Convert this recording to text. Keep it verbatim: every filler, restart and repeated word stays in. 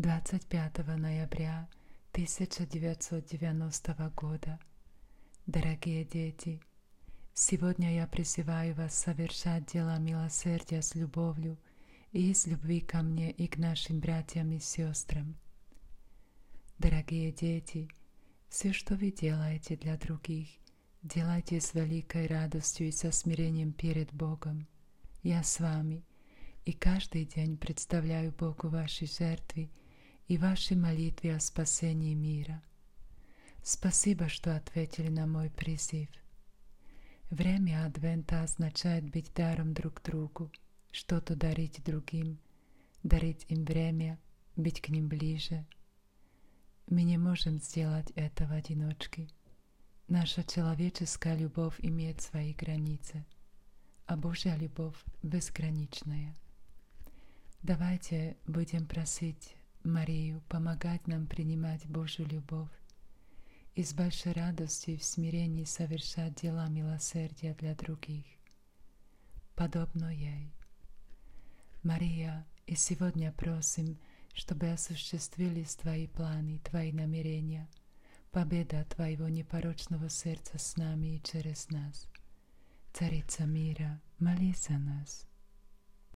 двадцать пятого ноября тысяча девятьсот девяностого года. Дорогие дети, сегодня я призываю вас совершать дела милосердия с любовью и из любви ко мне и к нашим братьям и сестрам. Дорогие дети, все, что вы делаете для других, делайте с великой радостью и со смирением перед Богом. Я с вами, и каждый день представляю Богу ваши жертвы и ваши молитвы о спасении мира. Спасибо, что ответили на мой призыв. Время Адвента означает быть даром друг другу, что-то дарить другим, дарить им время, быть к ним ближе. Мы не можем сделать это в одиночке. Наша человеческая любовь имеет свои границы, а Божья любовь безграничная. Давайте будем просить Марию помогать нам принимать Божью любовь и с большой радостью и в смирении совершать дела милосердия для других, подобно ей. Мария, и сегодня просим, чтобы осуществились Твои планы, Твои намерения, победа Твоего непорочного сердца с нами и через нас. Царица мира, молись за нас.